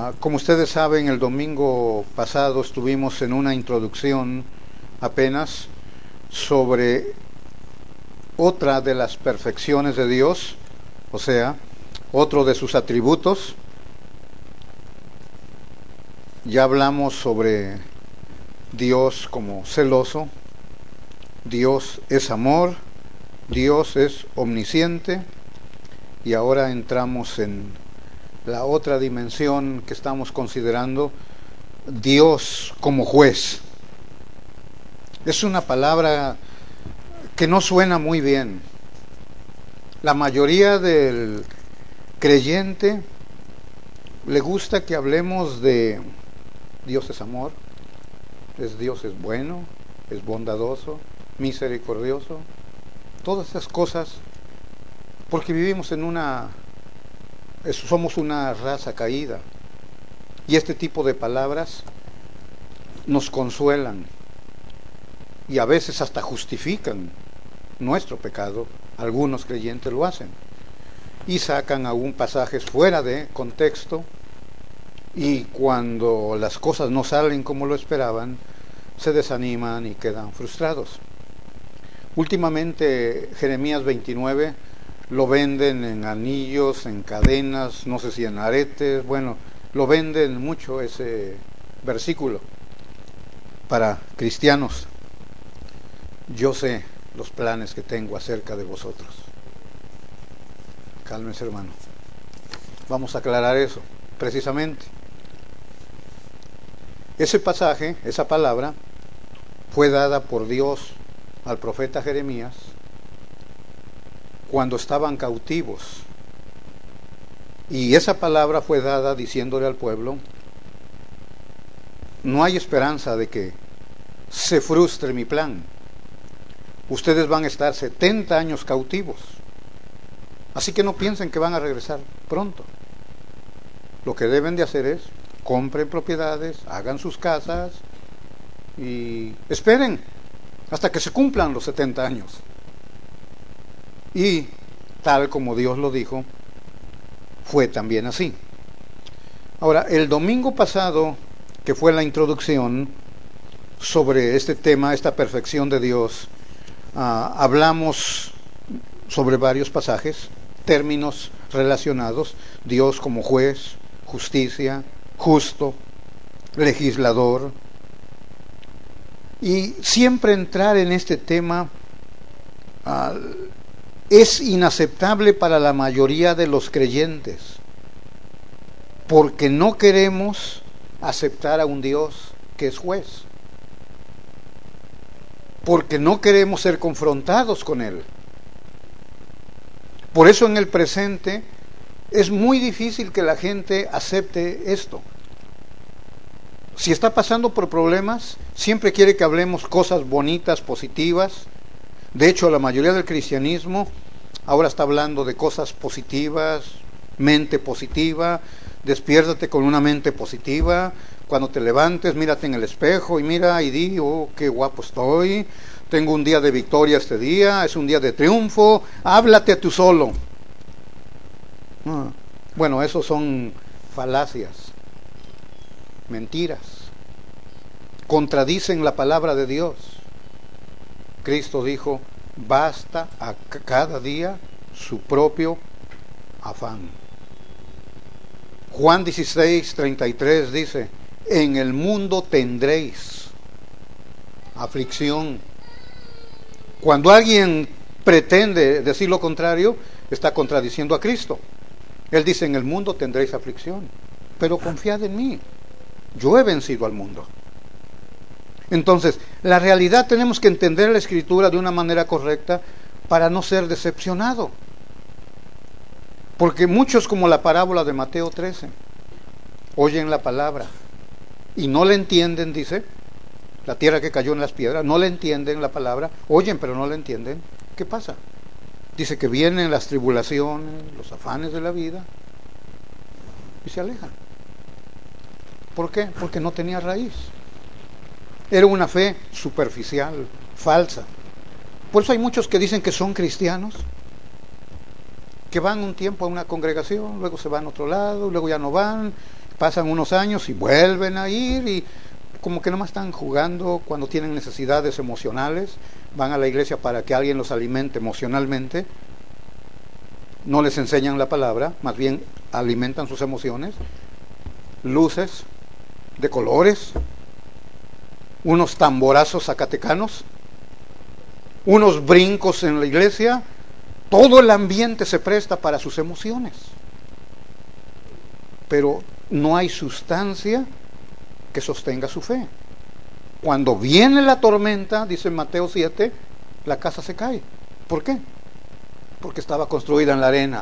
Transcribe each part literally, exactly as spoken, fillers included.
Uh, como ustedes saben, el domingo pasado estuvimos en una introducción apenas sobre otra de las perfecciones de Dios, o sea, otro de sus atributos. Ya hablamos sobre Dios como celoso, Dios es amor, Dios es omnisciente, y ahora entramos en la otra dimensión que estamos considerando, Dios como juez. Es una palabra que no suena muy bien. La mayoría del creyente le gusta que hablemos de Dios es amor, es Dios es bueno, es bondadoso, misericordioso, todas esas cosas, porque vivimos en una, somos una raza caída, y este tipo de palabras nos consuelan y a veces hasta justifican nuestro pecado. Algunos creyentes lo hacen y sacan aún pasajes fuera de contexto, y cuando las cosas no salen como lo esperaban, se desaniman y quedan frustrados. Últimamente Jeremías veintinueve lo venden en anillos, en cadenas, no sé si en aretes, bueno, lo venden mucho ese versículo para cristianos. Yo sé los planes que tengo acerca de vosotros. Cálmense, hermano. Vamos a aclarar eso, precisamente. Ese pasaje, esa palabra, fue dada por Dios al profeta Jeremías cuando estaban cautivos. Y esa palabra fue dada diciéndole al pueblo: no hay esperanza de que se frustre mi plan. Ustedes van a estar setenta años cautivos. Así que no piensen que van a regresar pronto. Lo que deben de hacer es compren propiedades, hagan sus casas y esperen hasta que se cumplan los setenta años. Y tal como Dios lo dijo, fue también así. Ahora, el domingo pasado, que fue la introducción sobre este tema, esta perfección de Dios, uh, hablamos sobre varios pasajes, términos relacionados: Dios como juez, justicia, justo, legislador. Y siempre entrar en este tema uh, es inaceptable para la mayoría de los creyentes, porque no queremos aceptar a un Dios que es juez, porque no queremos ser confrontados con Él. Por eso en el presente es muy difícil que la gente acepte esto. Si está pasando por problemas, siempre quiere que hablemos cosas bonitas, positivas. De hecho, la mayoría del cristianismo ahora está hablando de cosas positivas, mente positiva, despiértate con una mente positiva. Cuando te levantes, mírate en el espejo y mira y di: oh, qué guapo estoy, tengo un día de victoria este día, es un día de triunfo, háblate a tú solo. Ah, bueno, eso son falacias, mentiras, contradicen la palabra de Dios. Cristo dijo: basta a cada día su propio afán. Juan dieciséis, treinta y tres dice: en el mundo tendréis aflicción. Cuando alguien pretende decir lo contrario, está contradiciendo a Cristo. Él dice: en el mundo tendréis aflicción, pero confiad en mí, yo he vencido al mundo. Entonces, la realidad, tenemos que entender la Escritura de una manera correcta para no ser decepcionado. Porque muchos, como la parábola de Mateo trece, oyen la palabra y no la entienden, dice, la tierra que cayó en las piedras, no le entienden la palabra, oyen pero no la entienden. ¿Qué pasa? Dice que vienen las tribulaciones, los afanes de la vida y se alejan. ¿Por qué? Porque no tenía raíz. Era una fe superficial, falsa. Por eso hay muchos que dicen que son cristianos, que van un tiempo a una congregación, luego se van a otro lado, luego ya no van, pasan unos años y vuelven a ir y como que nomás están jugando cuando tienen necesidades emocionales, van a la iglesia para que alguien los alimente emocionalmente, no les enseñan la palabra, más bien alimentan sus emociones, luces de colores, unos tamborazos zacatecanos, unos brincos en la iglesia, todo el ambiente se presta para sus emociones, pero no hay sustancia que sostenga su fe. Cuando viene la tormenta, dice Mateo siete, la casa se cae. ¿Por qué? Porque estaba construida en la arena.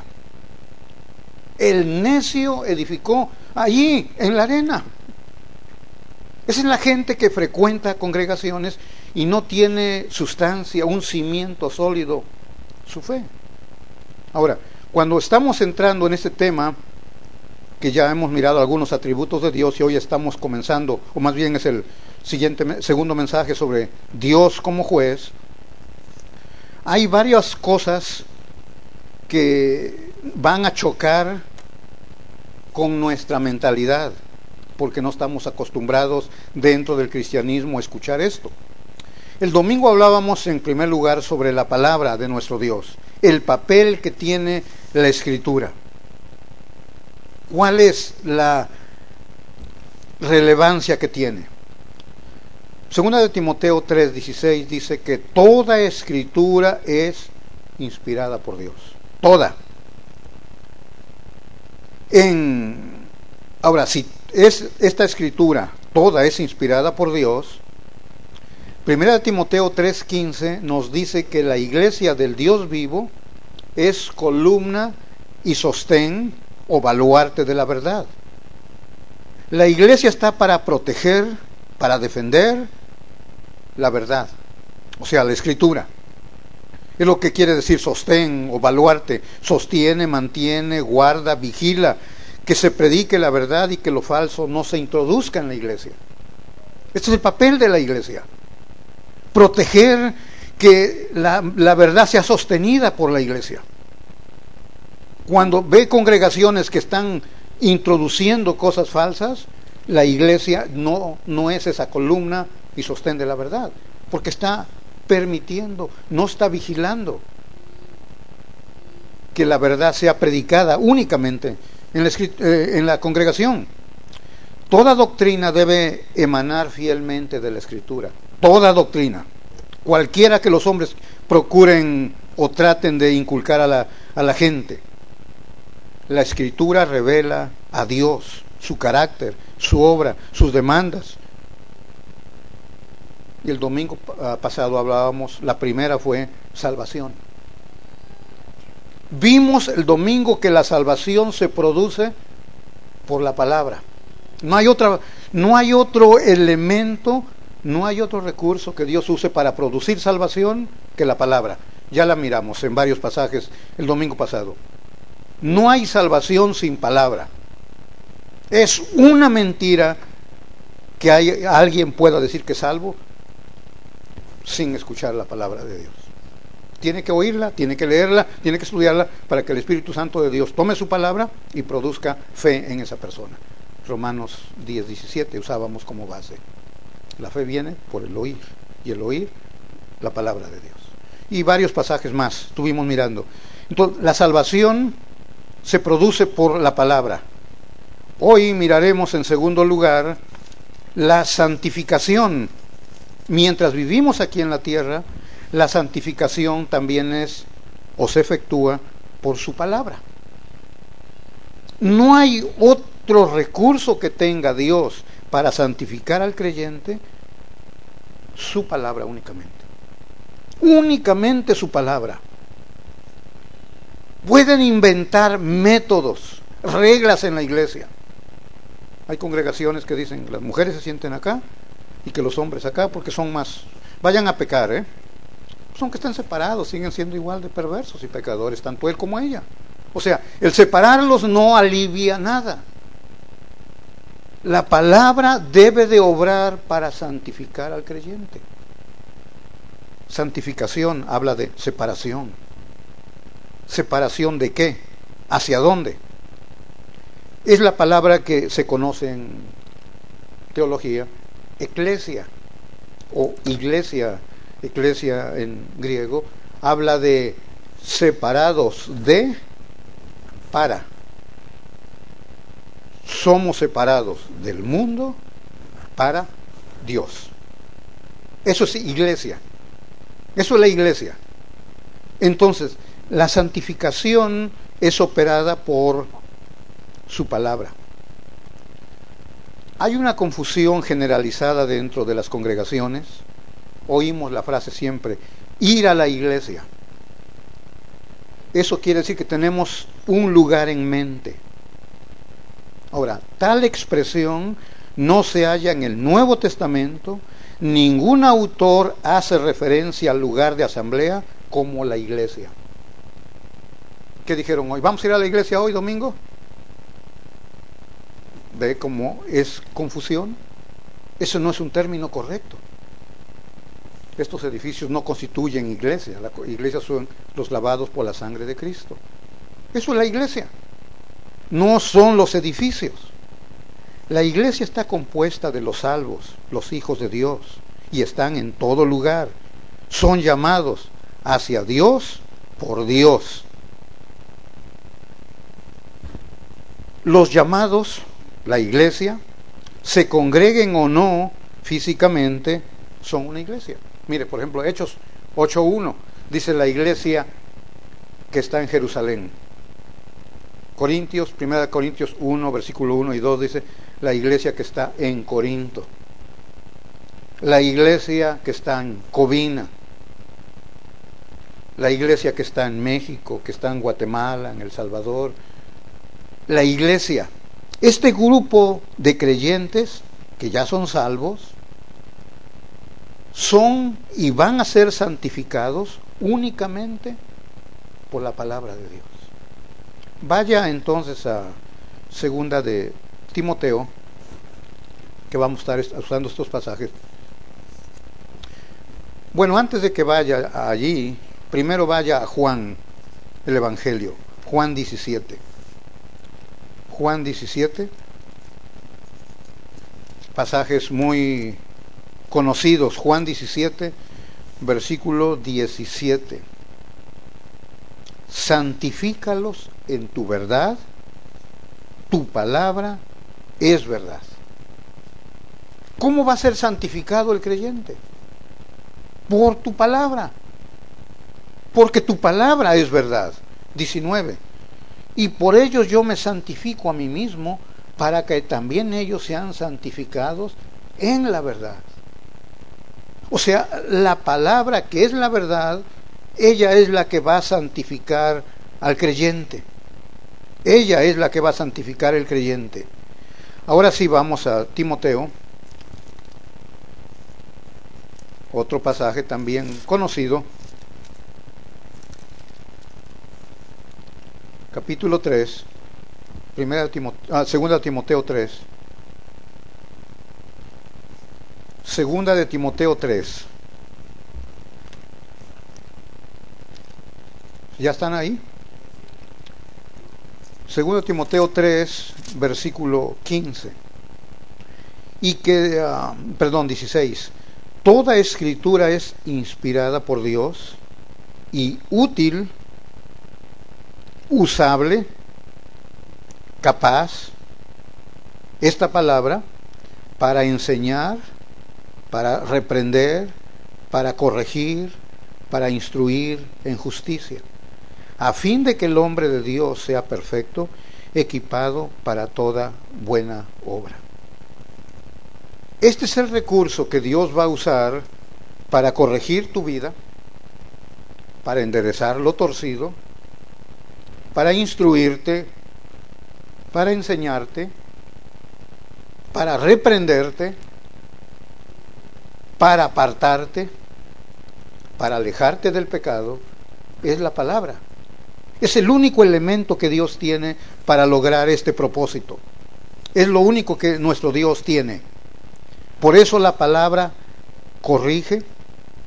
El necio edificó allí, en la arena. Esa es la gente que frecuenta congregaciones y no tiene sustancia, un cimiento sólido, su fe. Ahora, cuando estamos entrando en este tema, que ya hemos mirado algunos atributos de Dios y hoy estamos comenzando, o más bien es el siguiente, segundo mensaje sobre Dios como juez, hay varias cosas que van a chocar con nuestra mentalidad, porque no estamos acostumbrados dentro del cristianismo a escuchar esto. El domingo hablábamos en primer lugar sobre la palabra de nuestro Dios, el papel que tiene la Escritura. ¿Cuál es la relevancia que tiene? Segunda de Timoteo tres dieciséis dice que toda escritura es inspirada por Dios. Toda. En, ahora, si es esta escritura toda es inspirada por Dios, Primera de Timoteo tres quince nos dice que la iglesia del Dios vivo es columna y sostén o baluarte de la verdad. La iglesia está para proteger, para defender la verdad, o sea, la escritura. Es lo que quiere decir sostén o baluarte. Sostiene, mantiene, guarda, vigila que se predique la verdad y que lo falso no se introduzca en la iglesia. Este es el papel de la iglesia. Proteger que la, la verdad sea sostenida por la iglesia. Cuando ve congregaciones que están introduciendo cosas falsas, la iglesia no, no es esa columna y sostén de la verdad, porque está permitiendo, no está vigilando que la verdad sea predicada únicamente en la, eh, en la congregación. Toda doctrina debe emanar fielmente de la Escritura, toda doctrina, cualquiera que los hombres procuren o traten de inculcar a la, a la gente. La Escritura revela a Dios, su carácter, su obra, sus demandas. Y el domingo pasado hablábamos, la primera fue salvación. Vimos el domingo que la salvación se produce por la palabra. No hay otra, no hay otro elemento, no hay otro recurso que Dios use para producir salvación que la palabra. Ya la miramos en varios pasajes el domingo pasado. No hay salvación sin palabra. Es una mentira que hay, alguien pueda decir que es salvo sin escuchar la palabra de Dios. Tiene que oírla, tiene que leerla, tiene que estudiarla para que el Espíritu Santo de Dios tome su palabra y produzca fe en esa persona. Romanos diez diecisiete usábamos como base. La fe viene por el oír, y el oír la palabra de Dios. Y varios pasajes más estuvimos mirando. Entonces, la salvación se produce por la palabra. Hoy miraremos en segundo lugar la santificación. Mientras vivimos aquí en la tierra, la santificación también es o se efectúa por su palabra. No hay otro recurso que tenga Dios para santificar al creyente, su palabra únicamente. Únicamente su palabra. Pueden inventar métodos, reglas en la iglesia. Hay congregaciones que dicen las mujeres se sienten acá y que los hombres acá porque son más, vayan a pecar, ¿eh? Pues aunque estén separados, siguen siendo igual de perversos y pecadores, tanto él como ella. O sea, el separarlos no alivia nada. La palabra debe de obrar para santificar al creyente. Santificación habla de separación. ¿Separación de qué? ¿Hacia dónde? es la palabra que se conoce en teología, eclesia o iglesia. Eclesia en griego habla de separados de para. Somos separados del mundo para Dios. Eso es iglesia. Eso es la iglesia. Entonces, la santificación es operada por su palabra. Hay una confusión generalizada dentro de las congregaciones. Oímos la frase siempre, ir a la iglesia. Eso quiere decir que tenemos un lugar en mente. Ahora, tal expresión no se halla en el Nuevo Testamento. Ningún autor hace referencia al lugar de asamblea como la iglesia. ¿Qué dijeron hoy? ¿Vamos a ir a la iglesia hoy, domingo? ¿Ve cómo es confusión? Eso no es un término correcto. Estos edificios no constituyen iglesia. La iglesia son los lavados por la sangre de Cristo. Eso es la iglesia. No son los edificios. La iglesia está compuesta de los salvos, los hijos de Dios, y están en todo lugar. Son llamados hacia Dios por Dios. Los llamados, la iglesia, se congreguen o no físicamente, son una iglesia. Mire, por ejemplo, Hechos ocho uno, dice la iglesia que está en Jerusalén. Corintios, primera Corintios uno, versículo uno y dos, dice la iglesia que está en Corinto. La iglesia que está en Covina. La iglesia que está en México, que está en Guatemala, en El Salvador. La iglesia, este grupo de creyentes que ya son salvos, son y van a ser santificados únicamente por la palabra de Dios. Vaya entonces a segunda de Timoteo, que vamos a estar usando estos pasajes. Bueno, antes de que vaya allí, primero vaya a Juan, el Evangelio, Juan diecisiete. Juan diecisiete, pasajes muy conocidos. Juan diecisiete, versículo diecisiete. Santifícalos en tu verdad, tu palabra es verdad. ¿Cómo va a ser santificado el creyente? Por tu palabra, porque tu palabra es verdad. diecinueve. Y por ellos yo me santifico a mí mismo, para que también ellos sean santificados en la verdad. O sea, la palabra que es la verdad, ella es la que va a santificar al creyente. Ella es la que va a santificar al creyente. Ahora sí vamos a Timoteo, otro pasaje también conocido, capítulo tres, primera de Timoteo, ah, segunda de Timoteo tres, segunda de Timoteo tres. ¿Ya están ahí? Segunda de Timoteo tres, versículo quince. Y que, uh, perdón, dieciséis. Toda escritura es inspirada por Dios y útil, usable, capaz, esta palabra, para enseñar, para reprender, para corregir, para instruir en justicia, a fin de que el hombre de Dios sea perfecto, equipado para toda buena obra. Este es el recurso que Dios va a usar para corregir tu vida, para enderezar lo torcido, para instruirte, para enseñarte, para reprenderte, para apartarte, para alejarte del pecado. Es la palabra. Es el único elemento que Dios tiene para lograr este propósito. Es lo único que nuestro Dios tiene. Por eso la palabra corrige,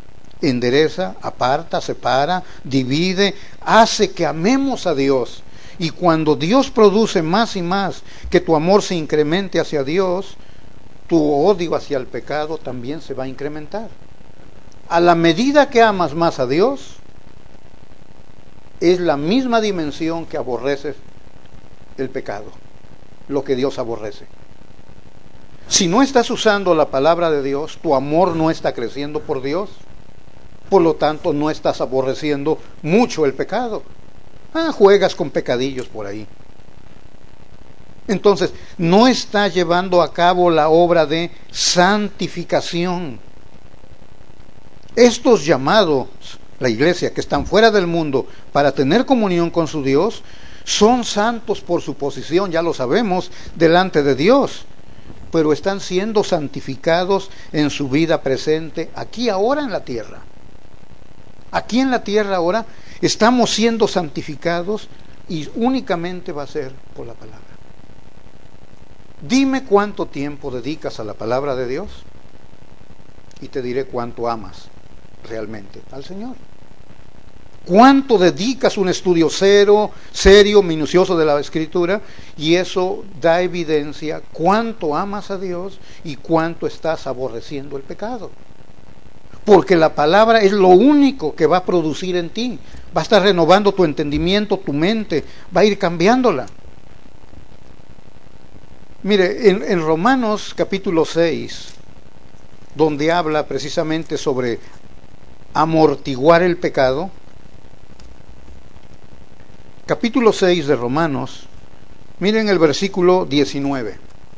endereza, aparta, separa, divide, hace que amemos a Dios Y cuando Dios produce más y más que tu amor se incremente hacia Dios, tu odio hacia el pecado también se va a incrementar. A la medida que amas más a Dios, es la misma dimensión que aborreces el pecado, lo que Dios aborrece. Si no estás usando la palabra de Dios, tu amor no está creciendo por Dios, por lo tanto no estás aborreciendo mucho el pecado. Ah, juegas con pecadillos por ahí. Entonces, no está llevando a cabo la obra de santificación. Estos llamados, la iglesia, que están fuera del mundo para tener comunión con su Dios, son santos por su posición, ya lo sabemos, delante de Dios, pero están siendo santificados en su vida presente, aquí ahora en la tierra. Aquí en la tierra ahora estamos siendo santificados y únicamente va a ser por la palabra. Dime cuánto tiempo dedicas a la palabra de Dios y te diré cuánto amas realmente al Señor. ¿Cuánto dedicas un estudio cero, serio, minucioso de la Escritura? Y eso da evidencia cuánto amas a Dios y cuánto estás aborreciendo el pecado. Porque la palabra es lo único que va a producir en ti. Va a estar renovando tu entendimiento, tu mente, va a ir cambiándola. Mire, en, en Romanos capítulo seis, donde habla precisamente sobre amortiguar el pecado, capítulo seis de Romanos, miren el versículo diecinueve.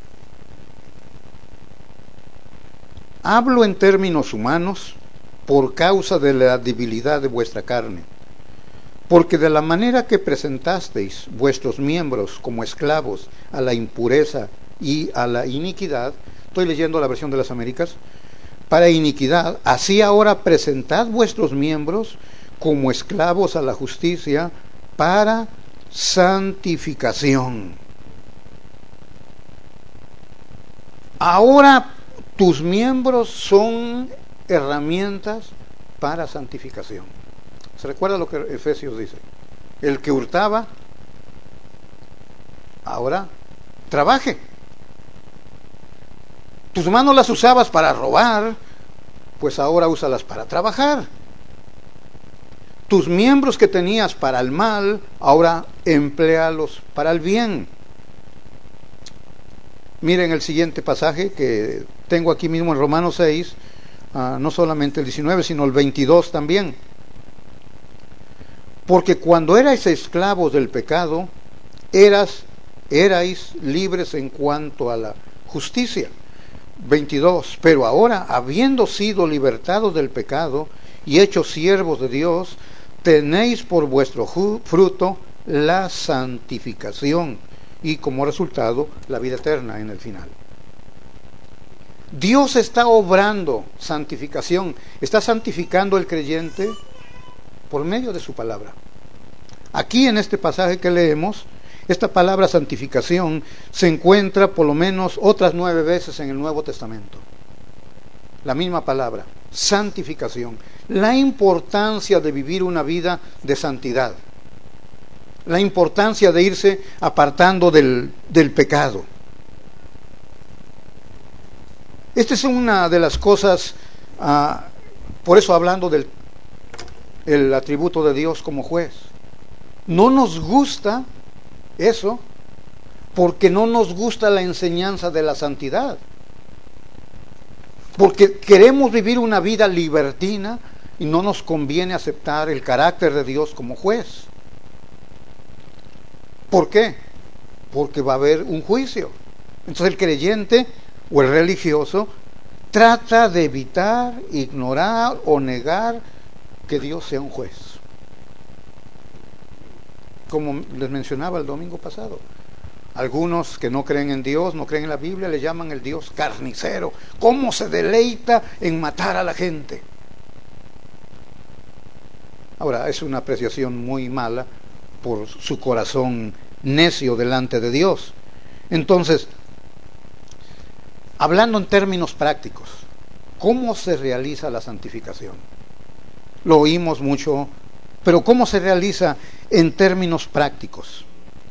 Hablo en términos humanos por causa de la debilidad de vuestra carne, porque de la manera que presentasteis vuestros miembros como esclavos a la impureza y a la iniquidad, estoy leyendo la versión de las Américas, para iniquidad, así ahora presentad vuestros miembros como esclavos a la justicia para santificación. Ahora tus miembros son herramientas para santificación. ¿Se recuerda lo que Efesios dice? El que hurtaba, ahora trabaje. Tus manos las usabas para robar, pues ahora úsalas para trabajar. Tus miembros que tenías para el mal, ahora empléalos para el bien. Miren el siguiente pasaje que tengo aquí mismo en Romanos seis, uh, no solamente el diecinueve, sino el veintidós también. Porque cuando erais esclavos del pecado, eras, erais libres en cuanto a la justicia. veintidós. Pero ahora, habiendo sido libertados del pecado y hechos siervos de Dios, tenéis por vuestro fruto la santificación y como resultado la vida eterna en el final. Dios está obrando santificación, está santificando el creyente por medio de su palabra. Aquí en este pasaje que leemos, esta palabra santificación se encuentra por lo menos otras nueve veces en el Nuevo Testamento. La misma palabra, santificación. La importancia de vivir una vida de santidad. La importancia de irse apartando del, del pecado. Esta es una de las cosas, uh, por eso hablando del el atributo de Dios como juez. No nos gusta eso porque no nos gusta la enseñanza de la santidad. Porque queremos vivir una vida libertina y no nos conviene aceptar el carácter de Dios como juez. ¿Por qué? Porque va a haber un juicio. Entonces el creyente o el religioso trata de evitar, ignorar o negar que Dios sea un juez. Como les mencionaba el domingo pasado, algunos que no creen en Dios, no creen en la Biblia, le llaman el Dios carnicero. ¿Cómo se deleita en matar a la gente? Ahora, es una apreciación muy mala por su corazón necio delante de Dios. Entonces, hablando en términos prácticos, ¿cómo se realiza la santificación? Lo oímos mucho, pero ¿cómo se realiza en términos prácticos?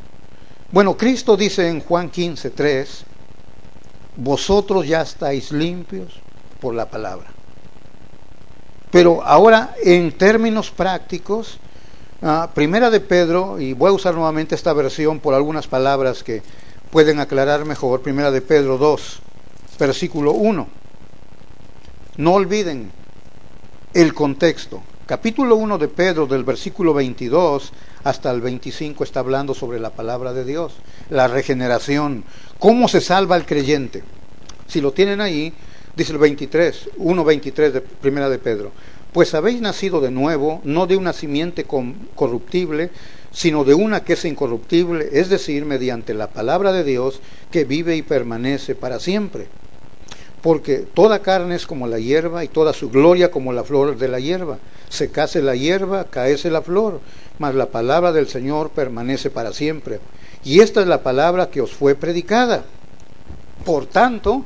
Bueno, Cristo dice en Juan quince, tres, vosotros ya estáis limpios por la palabra. Pero ahora, en términos prácticos, uh, Primera de Pedro, y voy a usar nuevamente esta versión por algunas palabras que pueden aclarar mejor. Primera de Pedro dos, versículo uno. No olviden el contexto. Capítulo uno de Pedro, del versículo veintidós hasta el veinticinco, está hablando sobre la palabra de Dios, la regeneración, cómo se salva el creyente. Si lo tienen ahí, dice el veintitrés, uno veintitrés de Primera de Pedro, pues habéis nacido de nuevo, no de una simiente corruptible, sino de una que es incorruptible, es decir, mediante la palabra de Dios, que vive y permanece para siempre. Porque toda carne es como la hierba, y toda su gloria como la flor de la hierba. Secase la hierba, caese la flor, mas la palabra del Señor permanece para siempre. Y esta es la palabra que os fue predicada. Por tanto,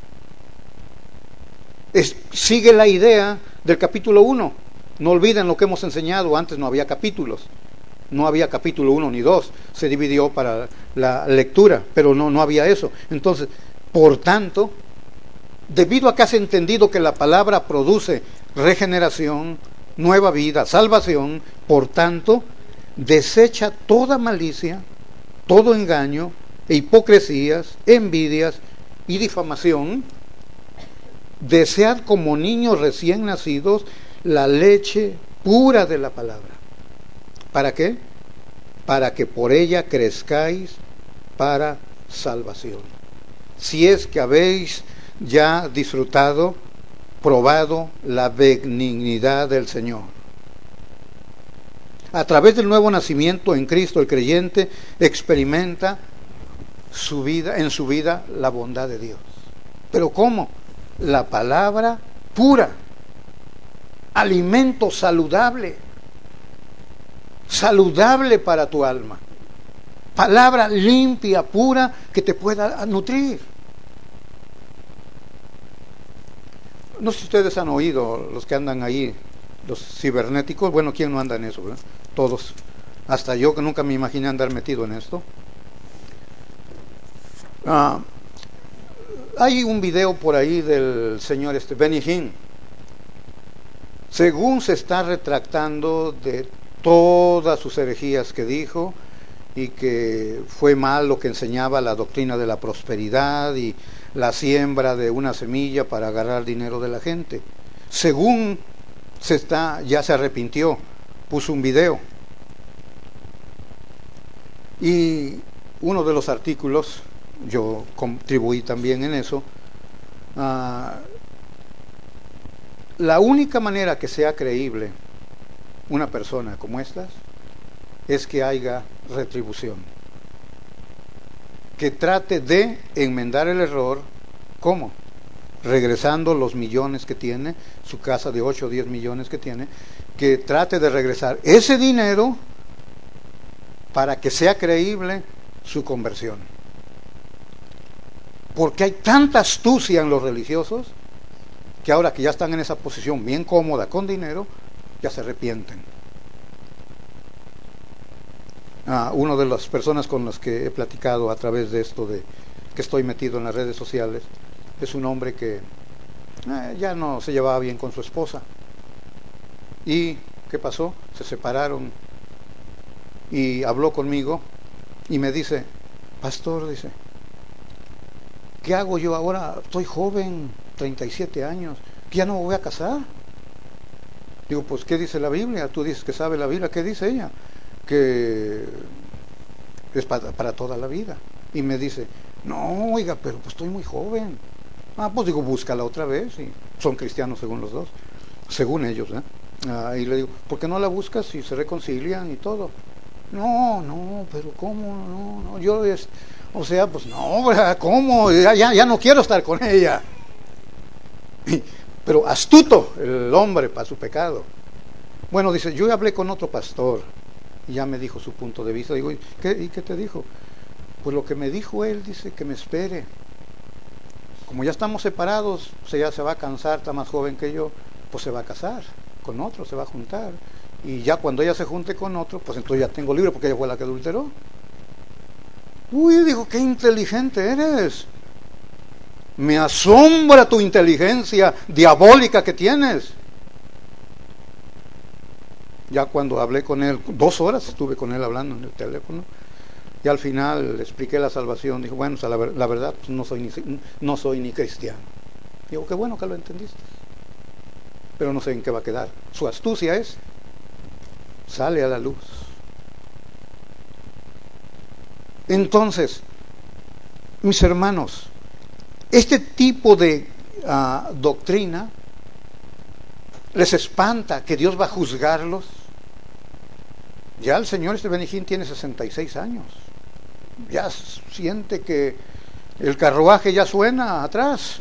es, sigue la idea del capítulo uno. No olviden lo que hemos enseñado, antes no había capítulos. No había capítulo uno ni dos, se dividió para la lectura, pero no, no había eso. Entonces, por tanto, debido a que has entendido que la palabra produce regeneración, nueva vida, salvación, por tanto, desecha toda malicia, todo engaño, e hipocresías, envidias y difamación. Desead como niños recién nacidos la leche pura de la palabra. ¿Para qué? Para que por ella crezcáis para salvación. Si es que habéis ya disfrutado, probado la benignidad del Señor. A través del nuevo nacimiento en Cristo, el creyente experimenta su vida, en su vida la bondad de Dios. ¿Pero cómo? La palabra pura, alimento saludable, saludable para tu alma, palabra limpia, pura, que te pueda nutrir. No sé si ustedes han oído, los que andan ahí, los cibernéticos, bueno, ¿quién no anda en eso, verdad? Todos, hasta yo que nunca me imaginé andar metido en esto. Ah, hay un video por ahí del señor este Benny Hinn, según se está retractando de todas sus herejías que dijo, y que fue mal lo que enseñaba la doctrina de la prosperidad y la siembra de una semilla para agarrar dinero de la gente. Según se está, ya se arrepintió, puso un video. Y uno de los artículos, yo contribuí también en eso, uh, la única manera que sea creíble una persona como estas es que haya retribución, que trate de enmendar el error. ¿Cómo? Regresando los millones que tiene, su casa de ocho o diez millones que tiene, que trate de regresar ese dinero para que sea creíble su conversión. Porque hay tanta astucia en los religiosos que ahora que ya están en esa posición bien cómoda con dinero, ya se arrepienten. Ah, una de las personas con las que he platicado a través de esto de que estoy metido en las redes sociales es un hombre que eh, ya no se llevaba bien con su esposa. ¿Y qué pasó? Se separaron y habló conmigo y me dice: pastor, dice, ¿qué hago yo ahora? Estoy joven, treinta y siete años, que ya no me voy a casar. Digo, pues ¿qué dice la Biblia? Tú dices que sabe la Biblia. ¿Qué dice ella? Que es para, para toda la vida. Y me dice: no, oiga, pero pues estoy muy joven. Ah, pues digo, búscala otra vez. Y son cristianos según los dos, según ellos, ¿eh? Ah, y le digo, ¿por qué no la buscas si se reconcilian y todo? No, no, pero ¿cómo? No, no, yo es, o sea, pues no, ¿cómo? Ya, ya, ya no quiero estar con ella. Pero astuto el hombre para su pecado. Bueno, dice, yo hablé con otro pastor y ya me dijo su punto de vista. Digo, ¿y qué, y qué te dijo? Pues lo que me dijo él, dice que me espere. Como ya estamos separados, o sea, ya se va a cansar, está más joven que yo, pues se va a casar con otro, se va a juntar. Y ya cuando ella se junte con otro, pues entonces ya tengo libre, porque ella fue la que adulteró. Uy, dijo, qué inteligente eres. Me asombra tu inteligencia diabólica que tienes. Ya cuando hablé con él, dos horas estuve con él hablando en el teléfono, y al final le expliqué la salvación. Dijo, bueno, o sea, la, la verdad, pues no soy ni, no soy ni cristiano. Digo, qué bueno que lo entendiste, pero no sé en qué va a quedar. Su astucia es, sale a la luz. Entonces, mis hermanos, este tipo de uh, doctrina les espanta que Dios va a juzgarlos. Ya el señor este Benigín tiene sesenta y seis años. Ya siente que el carruaje ya suena atrás.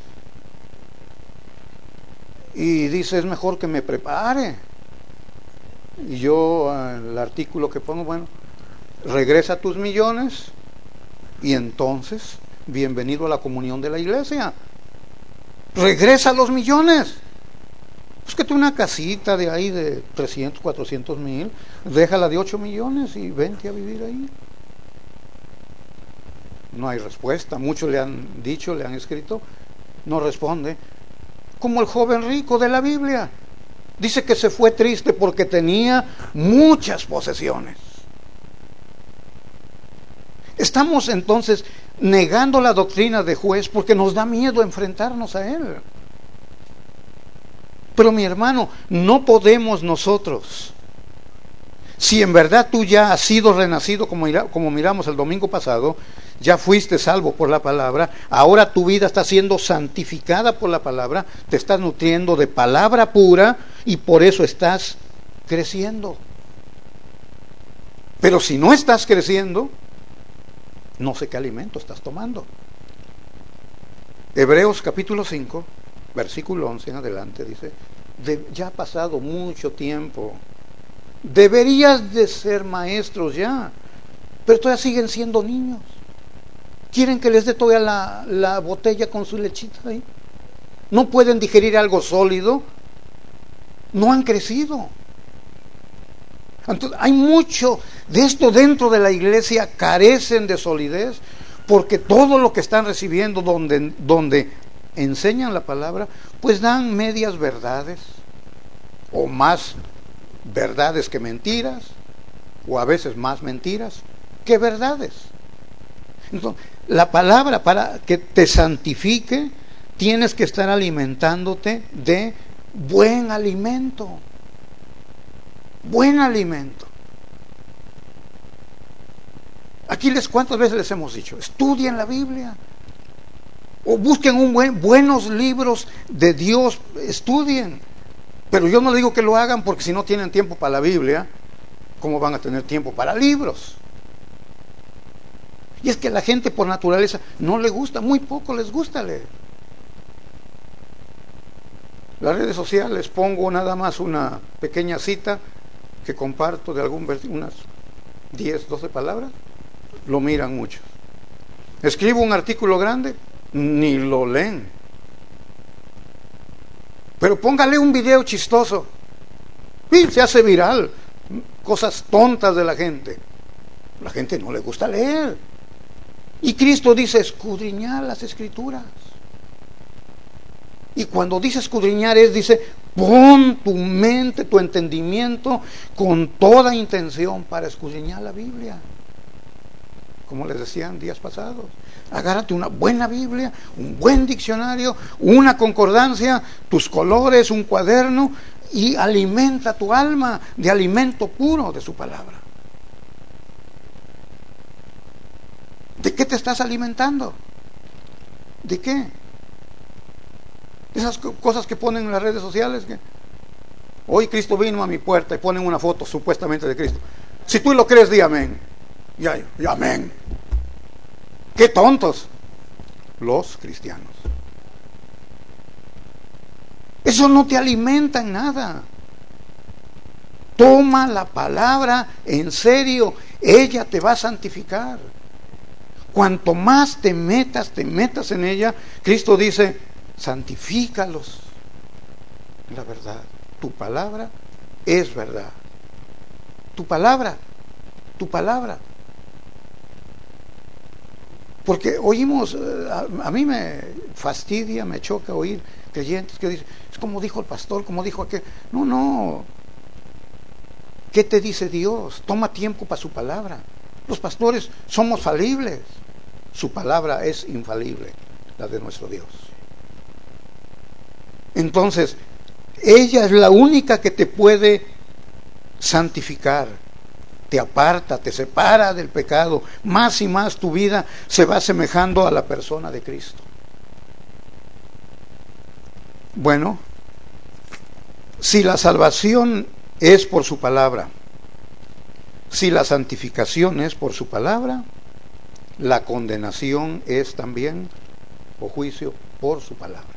Y dice, es mejor que me prepare. Y yo, el artículo que pongo, bueno, regresa tus millones y entonces, bienvenido a la comunión de la iglesia. Regresa los millones. Búsquete una casita de ahí de trescientos, cuatrocientos mil, déjala de ocho millones y vente a vivir ahí. No hay respuesta. Muchos le han dicho, le han escrito, no responde. Como el joven rico de la Biblia. Dice que se fue triste porque tenía muchas posesiones. Estamos entonces negando la doctrina de juez porque nos da miedo enfrentarnos a él. Pero mi hermano, no podemos nosotros, si en verdad tú ya has sido renacido, como, como miramos el domingo pasado, ya fuiste salvo por la palabra, ahora tu vida está siendo santificada por la palabra, te estás nutriendo de palabra pura y por eso estás creciendo. Pero si no estás creciendo, no sé qué alimento estás tomando. Hebreos capítulo cinco, versículo once en adelante dice, de, ya ha pasado mucho tiempo, deberías de ser maestros ya, pero todavía siguen siendo niños. Quieren que les dé toda la, la botella con su lechita ahí. No pueden digerir algo sólido, no han crecido. Entonces, hay mucho de esto dentro de la iglesia, carecen de solidez, porque todo lo que están recibiendo donde, donde enseñan la palabra, pues dan medias verdades, o más verdades que mentiras, o a veces más mentiras que verdades. Entonces, la palabra, para que te santifique, tienes que estar alimentándote de buen alimento. Buen alimento. Aquí les cuántas veces les hemos dicho, estudien la Biblia. O busquen un buen, buenos libros de Dios, estudien. Pero yo no digo que lo hagan porque si no tienen tiempo para la Biblia, ¿cómo van a tener tiempo para libros? Y es que la gente por naturaleza no le gusta, muy poco les gusta leer. Las redes sociales, pongo nada más una pequeña cita que comparto de algún versículo, unas diez, doce palabras, lo miran muchos. Escribo un artículo grande, ni lo leen. Pero póngale un video chistoso y se hace viral, cosas tontas de la gente. La gente no le gusta leer. Y Cristo dice, escudriñar las Escrituras. Y cuando dice escudriñar es, dice, pon tu mente, tu entendimiento con toda intención para escudriñar la Biblia. Como les decían días pasados, agárrate una buena Biblia, un buen diccionario, una concordancia, tus colores, un cuaderno, y alimenta tu alma de alimento puro de su palabra. ¿De qué te estás alimentando? ¿De qué? Esas cosas que ponen en las redes sociales, que hoy Cristo vino a mi puerta y ponen una foto supuestamente de Cristo. Si tú lo crees, di amén. Y, ay, y amén. ¡Qué tontos! Los cristianos. Eso no te alimenta en nada. Toma la palabra en serio. Ella te va a santificar. Cuanto más te metas, te metas en ella, Cristo dice, santifícalos en la verdad. Tu palabra es verdad. Tu palabra, tu palabra. Porque oímos, a, a mí me fastidia, me choca oír creyentes que dicen, es como dijo el pastor, como dijo aquel. No, no. ¿Qué te dice Dios? Toma tiempo para su palabra. Los pastores somos falibles. Su palabra es infalible, la de nuestro Dios. Entonces, ella es la única que te puede santificar, te aparta, te separa del pecado. Más y más tu vida se va asemejando a la persona de Cristo. Bueno, si la salvación es por su palabra, si la santificación es por su palabra, la condenación es también, o juicio, por su palabra.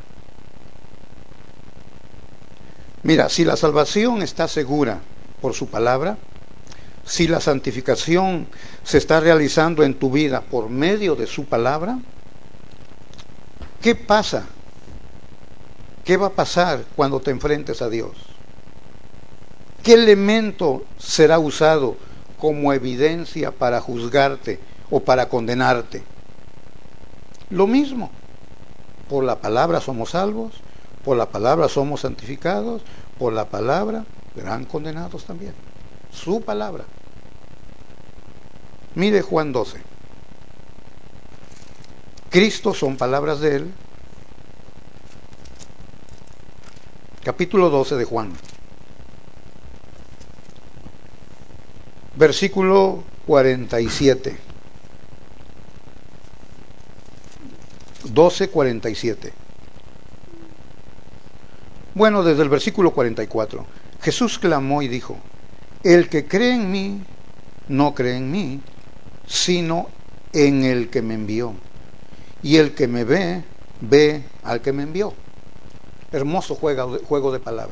Mira, si la salvación está segura por su palabra, si la santificación se está realizando en tu vida por medio de su palabra, ¿qué pasa? ¿Qué va a pasar cuando te enfrentes a Dios? ¿Qué elemento será usado como evidencia para juzgarte o para condenarte? Lo mismo. Por la palabra somos salvos, por la palabra somos santificados, por la palabra serán condenados también. Su palabra. Mire Juan doce. Cristo son palabras de Él. Capítulo doce de Juan. Versículo cuarenta y siete. doce, cuarenta y siete. Bueno, desde el versículo cuarenta y cuatro. Jesús clamó y dijo, el que cree en mí, no cree en mí, sino en el que me envió. Y el que me ve, ve al que me envió. Hermoso juego, juego de palabras.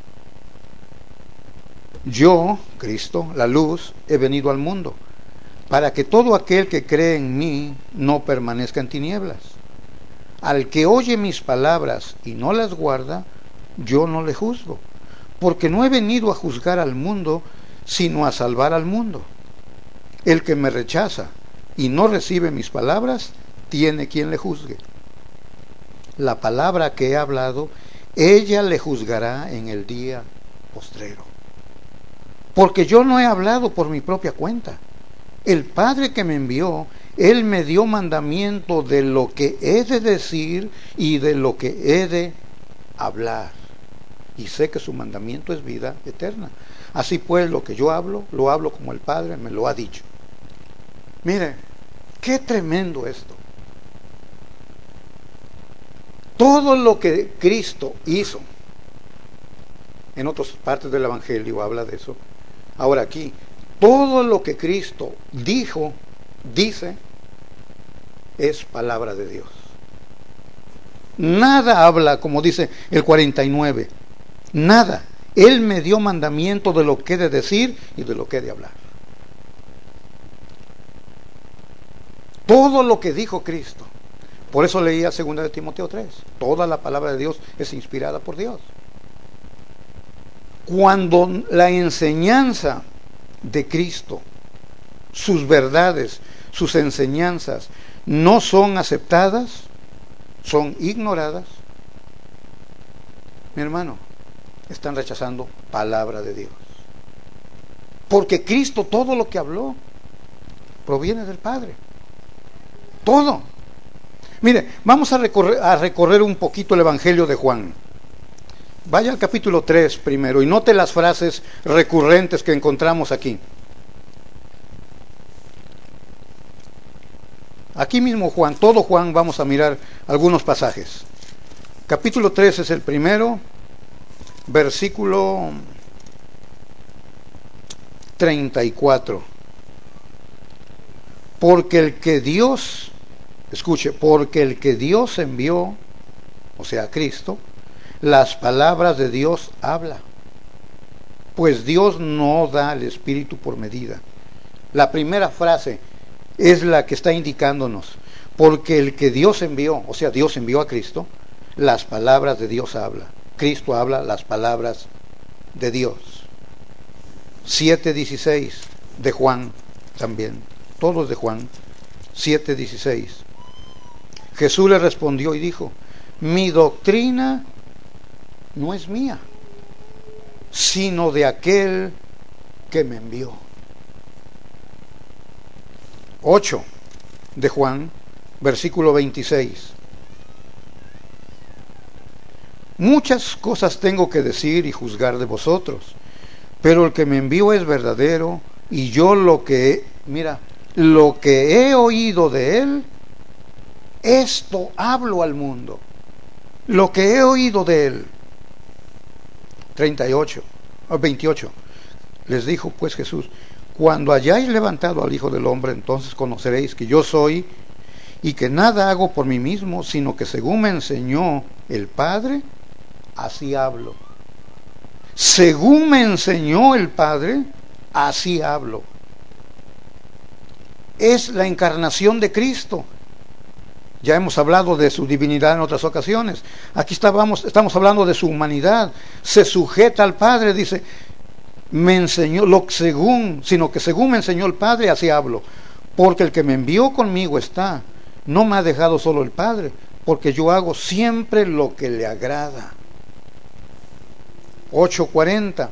Yo, Cristo, la luz, he venido al mundo, para que todo aquel que cree en mí no permanezca en tinieblas. Al que oye mis palabras y no las guarda, yo no le juzgo, porque no he venido a juzgar al mundo, sino a salvar al mundo. El que me rechaza y no recibe mis palabras, tiene quien le juzgue. La palabra que he hablado, ella le juzgará en el día postrero. Porque yo no he hablado por mi propia cuenta. El Padre que me envió, Él me dio mandamiento de lo que he de decir y de lo que he de hablar. Y sé que su mandamiento es vida eterna. Así pues, lo que yo hablo, lo hablo como el Padre me lo ha dicho. Mire, qué tremendo esto. Todo lo que Cristo hizo, en otras partes del Evangelio habla de eso. Ahora aquí, todo lo que Cristo dijo, dice, es palabra de Dios. Nada habla, como dice el cuarenta y nueve, nada. Él me dio mandamiento de lo que he de decir y de lo que he de hablar. Todo lo que dijo Cristo. Por eso leía segunda de Timoteo tres. Toda la palabra de Dios es inspirada por Dios. Cuando la enseñanza de Cristo, sus verdades, sus enseñanzas no son aceptadas, son ignoradas, mi hermano, están rechazando palabra de Dios. Porque Cristo, todo lo que habló, proviene del Padre. Todo. Mire, vamos a recorrer, a recorrer un poquito el Evangelio de Juan. Vaya al capítulo tres primero y note las frases recurrentes que encontramos aquí. Aquí mismo Juan, todo Juan, vamos a mirar algunos pasajes. Capítulo tres es el primero, versículo treinta y cuatro. Porque el que Dios, escuche, porque el que Dios envió, o sea, Cristo, las palabras de Dios habla. Pues Dios no da al Espíritu por medida. La primera frase es la que está indicándonos, porque el que Dios envió, o sea, Dios envió a Cristo, las palabras de Dios habla. Cristo habla las palabras de Dios. siete dieciséis de Juan también, todos de Juan. siete dieciséis. Jesús le respondió y dijo: mi doctrina no es mía, sino de aquel que me envió. ocho de Juan, versículo veintiséis. Muchas cosas tengo que decir y juzgar de vosotros, pero el que me envió es verdadero, y yo lo que he, mira, lo que he oído de él, esto hablo al mundo. Lo que he oído de él. treinta y ocho, veintiocho. Les dijo pues Jesús: cuando hayáis levantado al Hijo del Hombre, entonces conoceréis que yo soy, y que nada hago por mí mismo, sino que según me enseñó el Padre, así hablo. Según me enseñó el Padre, así hablo. Es la encarnación de Cristo. Ya hemos hablado de su divinidad en otras ocasiones. Aquí estábamos, estamos hablando de su humanidad. Se sujeta al Padre, dice, me enseñó, lo según, sino que según me enseñó el Padre, así hablo. Porque el que me envió conmigo está. No me ha dejado solo el Padre, porque yo hago siempre lo que le agrada. ocho cuarenta.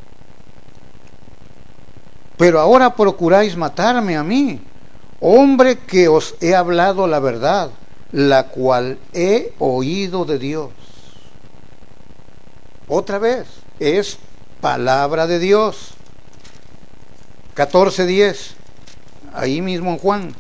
Pero ahora procuráis matarme a mí, hombre que os he hablado la verdad, la cual he oído de Dios. Otra vez, es palabra de Dios. catorce diez, ahí mismo en Juan.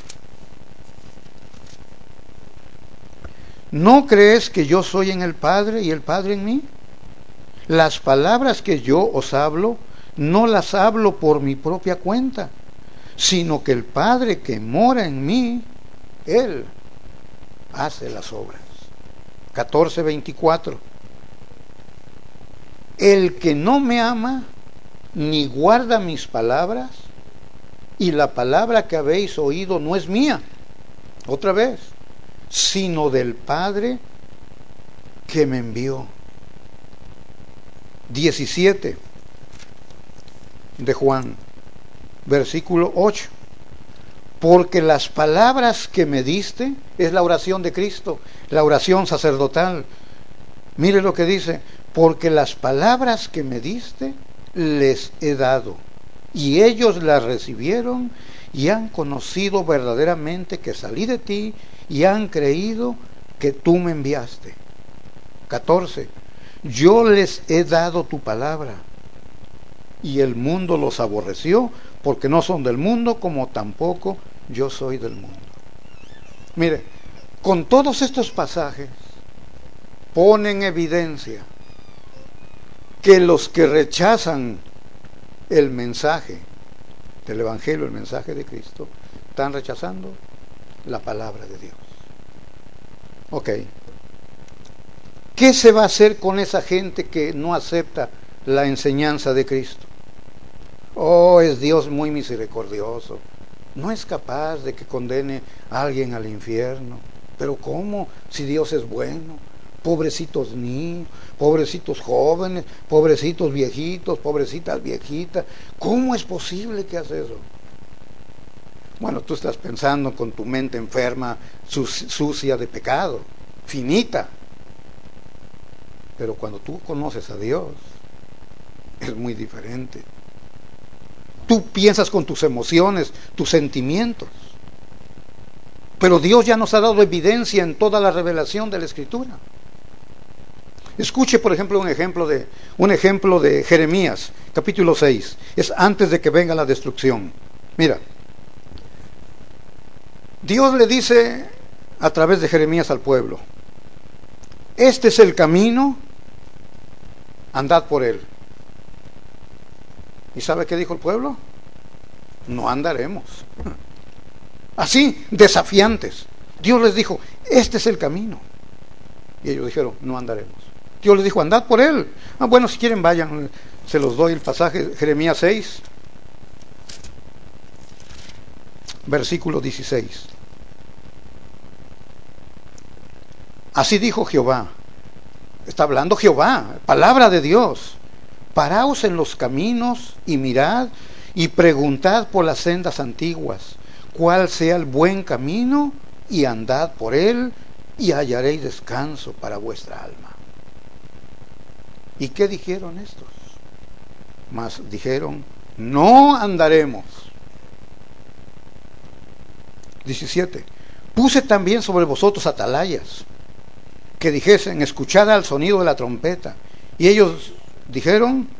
¿No crees que yo soy en el Padre y el Padre en mí? Las palabras que yo os hablo, no las hablo por mi propia cuenta, sino que el Padre que mora en mí, Él hace las obras. catorce veinticuatro. El que no me ama, ni guarda mis palabras, y la palabra que habéis oído no es mía, otra vez, sino del Padre que me envió. diecisiete de Juan, versículo ocho. Porque las palabras que me diste, es la oración de Cristo, la oración sacerdotal. Mire lo que dice: porque las palabras que me diste les he dado, y ellos las recibieron y han conocido verdaderamente que salí de ti, y han creído que tú me enviaste. catorce. Yo les he dado tu palabra, y el mundo los aborreció, porque no son del mundo, como tampoco yo soy del mundo. Mire, con todos estos pasajes ponen evidencia que los que rechazan el mensaje del Evangelio, el mensaje de Cristo, están rechazando la palabra de Dios. Ok. ¿Qué se va a hacer con esa gente que no acepta la enseñanza de Cristo? Oh, es Dios muy misericordioso. No es capaz de que condene a alguien al infierno. Pero ¿cómo? Si Dios es bueno. Pobrecitos niños, pobrecitos jóvenes, pobrecitos viejitos, pobrecitas viejitas. ¿Cómo es posible que hace eso? Bueno, tú estás pensando con tu mente enferma, sucia de pecado, finita. Pero cuando tú conoces a Dios, es muy diferente. Tú piensas con tus emociones, tus sentimientos. Pero Dios ya nos ha dado evidencia en toda la revelación de la Escritura. Escuche, por ejemplo, un ejemplo de, un ejemplo de Jeremías, capítulo seis. Es antes de que venga la destrucción. Mira, Dios le dice a través de Jeremías al pueblo: este es el camino, andad por él. ¿Y sabe qué dijo el pueblo? No andaremos. Así, desafiantes. Dios les dijo: este es el camino. Y ellos dijeron: no andaremos. Dios les dijo: andad por él. Ah, bueno, si quieren vayan, se los doy el pasaje, Jeremías seis, versículo dieciséis. Así dijo Jehová. Está hablando Jehová, palabra de Dios. Paraos en los caminos y mirad y preguntad por las sendas antiguas, cuál sea el buen camino, y andad por él, y hallaréis descanso para vuestra alma. ¿Y qué dijeron estos? Mas dijeron, no andaremos. diecisiete. Puse también sobre vosotros atalayas, que dijesen, escuchad al sonido de la trompeta. Y ellos dijeron,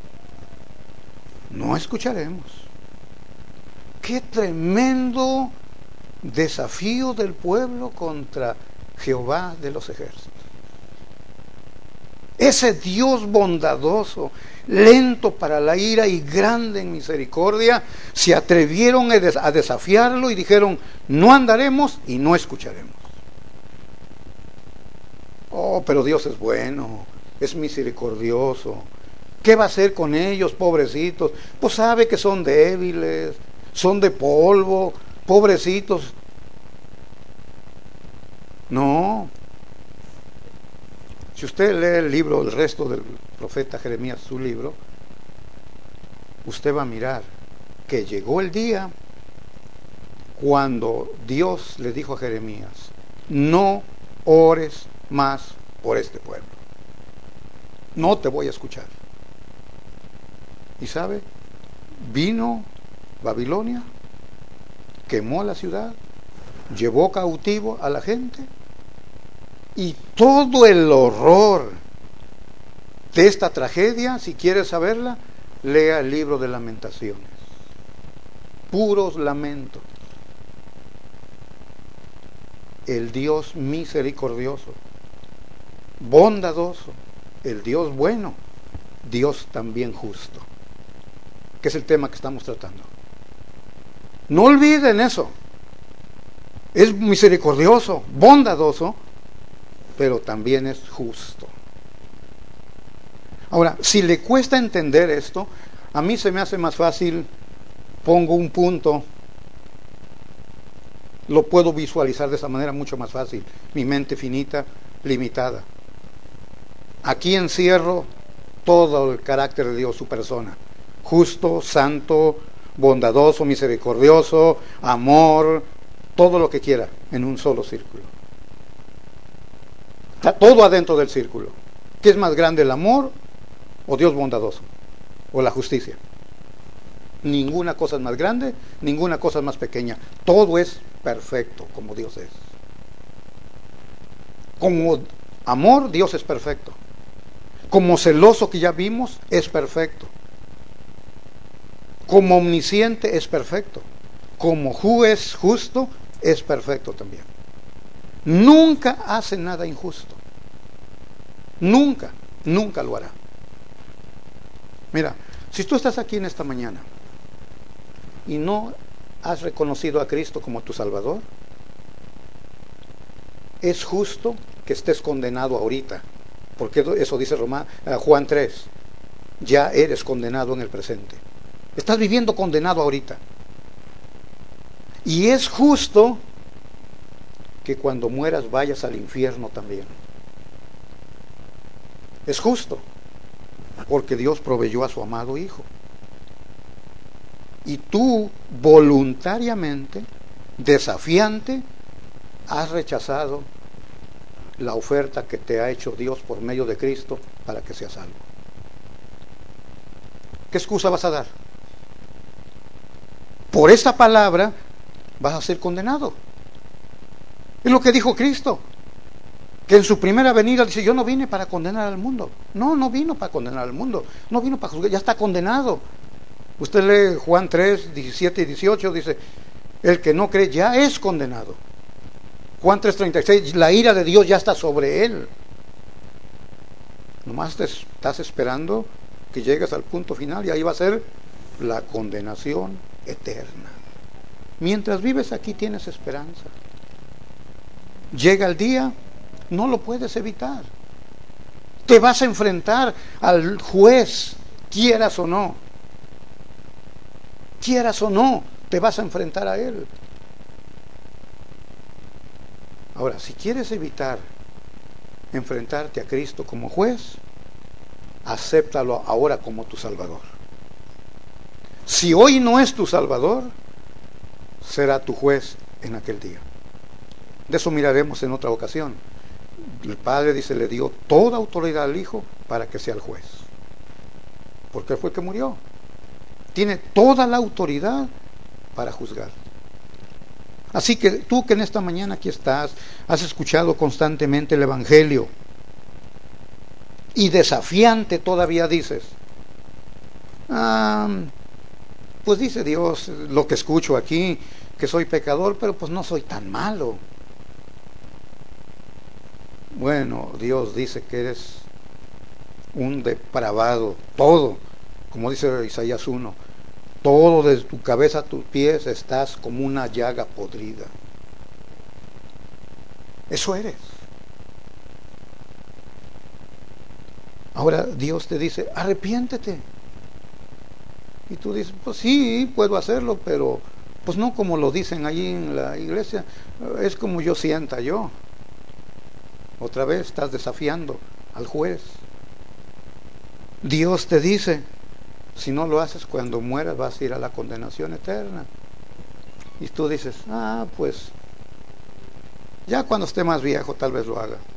no escucharemos. Qué tremendo desafío del pueblo contra Jehová de los ejércitos. Ese Dios bondadoso, lento para la ira y grande en misericordia, se atrevieron a desafiarlo y dijeron, no andaremos y no escucharemos. Oh, pero Dios es bueno, es misericordioso. ¿Qué va a hacer con ellos, pobrecitos? Pues sabe que son débiles, son de polvo, pobrecitos. No. Si usted lee el libro, el resto del profeta Jeremías, su libro, usted va a mirar que llegó el día cuando Dios le dijo a Jeremías, no ores más por este pueblo. No te voy a escuchar. ¿Y sabe? Vino Babilonia, quemó la ciudad, llevó cautivo a la gente, y todo el horror de esta tragedia, si quieres saberla, lea el libro de Lamentaciones. Puros lamentos. El Dios misericordioso, bondadoso, el Dios bueno, Dios también justo, que es el tema que estamos tratando. No olviden eso. Es misericordioso, bondadoso, pero también es justo. Ahora, si le cuesta entender esto, a mí se me hace más fácil, pongo un punto, lo puedo visualizar de esa manera mucho más fácil, mi mente finita, limitada. Aquí encierro todo el carácter de Dios, su persona, justo, santo, bondadoso, misericordioso, amor, todo lo que quiera, en un solo círculo. Está todo adentro del círculo. ¿Qué es más grande, el amor o Dios bondadoso? ¿O la justicia? Ninguna cosa es más grande, ninguna cosa es más pequeña. Todo es perfecto como Dios es. Como amor, Dios es perfecto. Como celoso, que ya vimos, es perfecto. Como omnisciente, es perfecto. Como juez justo, es perfecto también. Nunca hace nada injusto. Nunca, nunca lo hará. Mira, si tú estás aquí en esta mañana y no has reconocido a Cristo como tu Salvador, es justo que estés condenado ahorita, porque eso dice Roma, Juan tres, ya eres condenado en el presente. Estás viviendo condenado ahorita. Y es justo que cuando mueras vayas al infierno también. Es justo, porque Dios proveyó a su amado Hijo. Y tú voluntariamente, desafiante, has rechazado la oferta que te ha hecho Dios por medio de Cristo para que seas salvo. ¿Qué excusa vas a dar? Por esta palabra vas a ser condenado. Es lo que dijo Cristo, que en su primera venida dice, yo no vine para condenar al mundo. No, no vino para condenar al mundo, no vino para juzgar, ya está condenado. Usted lee Juan tres, diecisiete y dieciocho, dice, el que no cree ya es condenado. Juan tres, treinta y seis, la ira de Dios ya está sobre él. Nomás te estás esperando que llegues al punto final y ahí va a ser la condenación eterna. Mientras vives aquí tienes esperanza. Llega el día, no lo puedes evitar. Te vas a enfrentar al juez, quieras o no. Quieras o no, te vas a enfrentar a él. Ahora, si quieres evitar enfrentarte a Cristo como juez, acéptalo ahora como tu Salvador. Si hoy no es tu Salvador, será tu juez en aquel día. De eso miraremos en otra ocasión. El Padre, dice, le dio toda autoridad al Hijo para que sea el juez. Porque Él fue el que murió. Tiene toda la autoridad para juzgar. Así que tú que en esta mañana aquí estás, has escuchado constantemente el Evangelio y desafiante todavía dices, ah, pues dice Dios lo que escucho aquí, que soy pecador, pero pues no soy tan malo. Bueno, Dios dice que eres un depravado, todo, como dice Isaías uno, todo desde tu cabeza a tus pies estás como una llaga podrida. Eso eres. Ahora Dios te dice, arrepiéntete. Y tú dices, pues sí, puedo hacerlo, pero pues no como lo dicen allí en la iglesia, es como yo sienta yo. Otra vez estás desafiando al juez. Dios te dice, si no lo haces, cuando mueras vas a ir a la condenación eterna. Y tú dices, ah, pues ya cuando esté más viejo tal vez lo haga.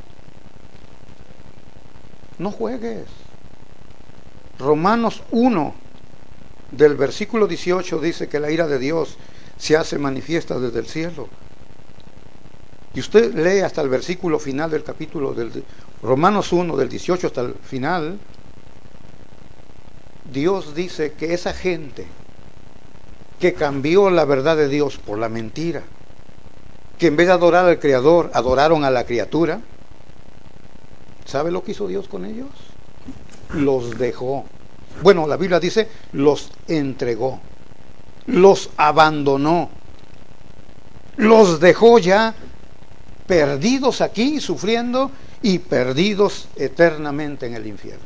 No juegues. Romanos uno, del versículo dieciocho, dice que la ira de Dios se hace manifiesta desde el cielo. Y usted lee hasta el versículo final del capítulo del Romanos uno, del dieciocho hasta el final. Dios dice que esa gente que cambió la verdad de Dios por la mentira, que en vez de adorar al Creador, adoraron a la criatura, ¿sabe lo que hizo Dios con ellos? Los dejó. Bueno, la Biblia dice, los entregó, los abandonó, los dejó ya perdidos aquí, sufriendo, y perdidos eternamente en el infierno.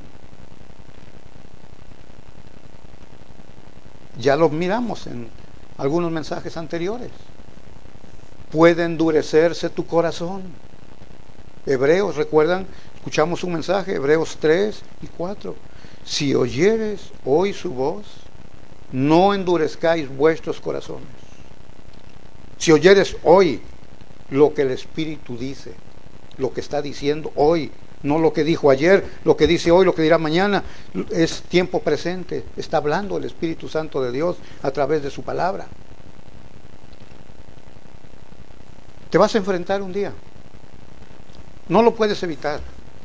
Ya lo miramos en algunos mensajes anteriores. Puede endurecerse tu corazón. Hebreos, ¿recuerdan? Escuchamos un mensaje, Hebreos tres y cuatro. Si oyeres hoy su voz, no endurezcáis vuestros corazones. Si oyeres hoy lo que el Espíritu dice, lo que está diciendo hoy, no lo que dijo ayer, lo que dice hoy, lo que dirá mañana, es tiempo presente, está hablando el Espíritu Santo de Dios a través de su palabra. Te vas a enfrentar un día, no lo puedes evitar,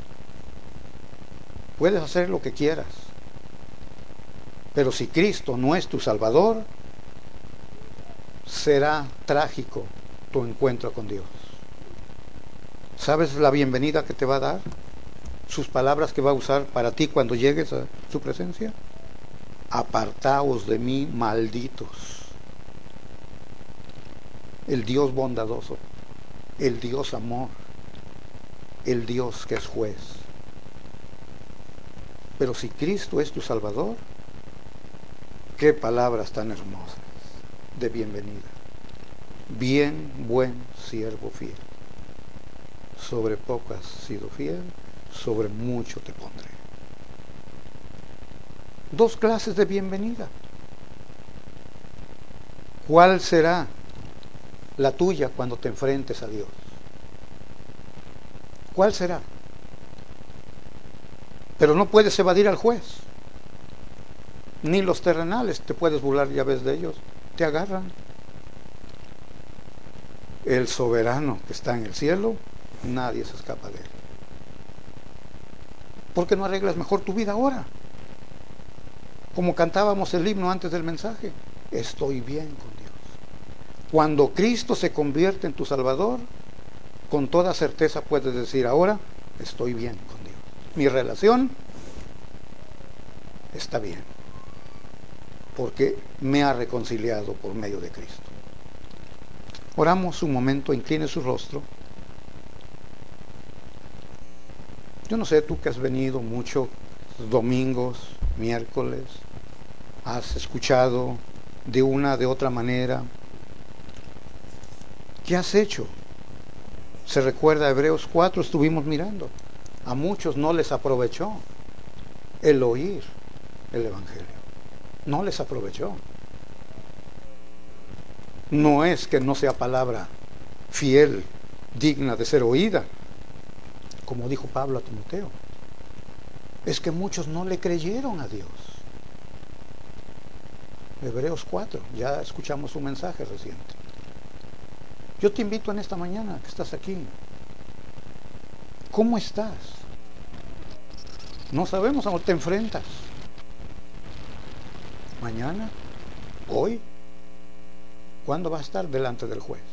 puedes hacer lo que quieras, pero si Cristo no es tu Salvador, será trágico tu encuentro con Dios. ¿Sabes la bienvenida que te va a dar? Sus palabras que va a usar para ti cuando llegues a su presencia. Apartaos de mí, malditos. El Dios bondadoso, el Dios amor, el Dios que es juez. Pero si Cristo es tu Salvador, qué palabras tan hermosas de bienvenida. Bien, buen siervo fiel. Sobre poco has sido fiel, sobre mucho te pondré. Dos clases de bienvenida. ¿Cuál será la tuya cuando te enfrentes a Dios? ¿Cuál será? Pero no puedes evadir al juez. Ni los terrenales te puedes burlar, ya ves de ellos, te agarran. El soberano que está en el cielo, nadie se escapa de él. ¿Por qué no arreglas mejor tu vida ahora? Como cantábamos el himno antes del mensaje, estoy bien con Dios. Cuando Cristo se convierte en tu Salvador, con toda certeza puedes decir, ahora estoy bien con Dios. Mi relación está bien, porque me ha reconciliado por medio de Cristo. Oramos un momento, incline su rostro. Yo no sé, tú que has venido muchos domingos, miércoles, has escuchado de una, de otra manera. ¿Qué has hecho? Se recuerda Hebreos cuatro, estuvimos mirando. A muchos no les aprovechó el oír el Evangelio. No les aprovechó. no es que no sea palabra fiel, digna de ser oída, como dijo Pablo a Timoteo, es que muchos no le creyeron a Dios. Hebreos cuatro, ya escuchamos un mensaje reciente. Yo te invito en esta mañana que estás aquí. ¿Cómo estás? No sabemos a dónde te enfrentas. Mañana, hoy, ¿cuándo vas a estar delante del juez?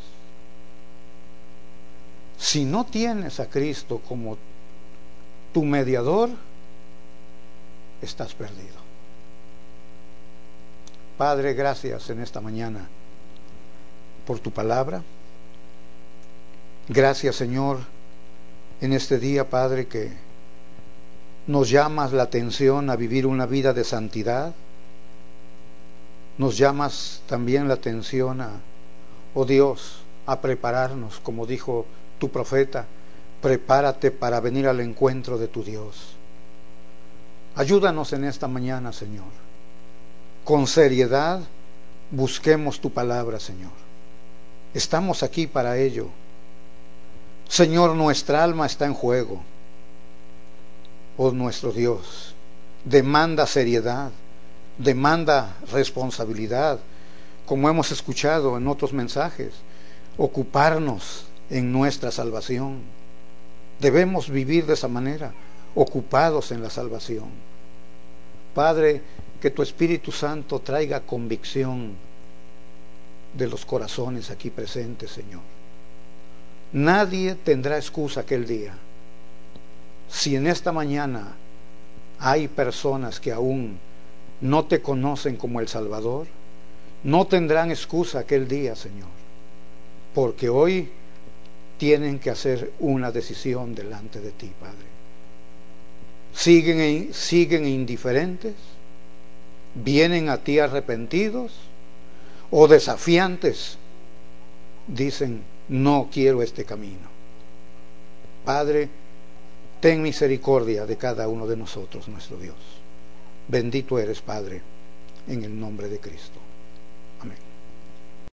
Si no tienes a Cristo como tu mediador, estás perdido. Padre, gracias en esta mañana por tu palabra. Gracias, Señor, en este día, Padre, que nos llamas la atención a vivir una vida de santidad. Nos llamas también la atención a, oh Dios, a prepararnos, como dijo tu profeta, prepárate para venir al encuentro de tu Dios. Ayúdanos en esta mañana, Señor. Con seriedad busquemos tu palabra, Señor. Estamos aquí para ello. Señor, nuestra alma está en juego. Oh nuestro Dios, demanda seriedad, demanda responsabilidad, como hemos escuchado en otros mensajes, ocuparnos en nuestra salvación. Debemos vivir de esa manera, ocupados en la salvación. Padre, que tu Espíritu Santo traiga convicción de los corazones aquí presentes, Señor. Nadie tendrá excusa aquel día. Si en esta mañana hay personas que aún no te conocen como el Salvador, no tendrán excusa aquel día, Señor, porque hoy tienen que hacer una decisión delante de ti, Padre. Siguen, siguen indiferentes, vienen a ti arrepentidos o desafiantes, dicen, no quiero este camino. Padre, ten misericordia de cada uno de nosotros, nuestro Dios. Bendito eres, Padre, en el nombre de Cristo.